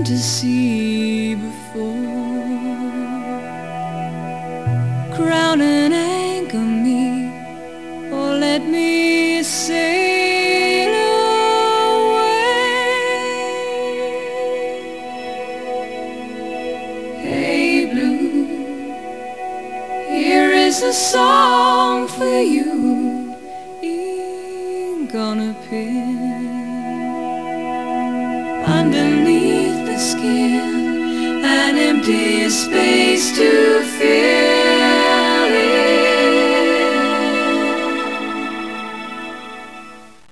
been to sea before. Crown and anchor me, or let me sail away. Hey blue, here is a song for you, ink on a pen. Underneath the skin, an empty space to fill.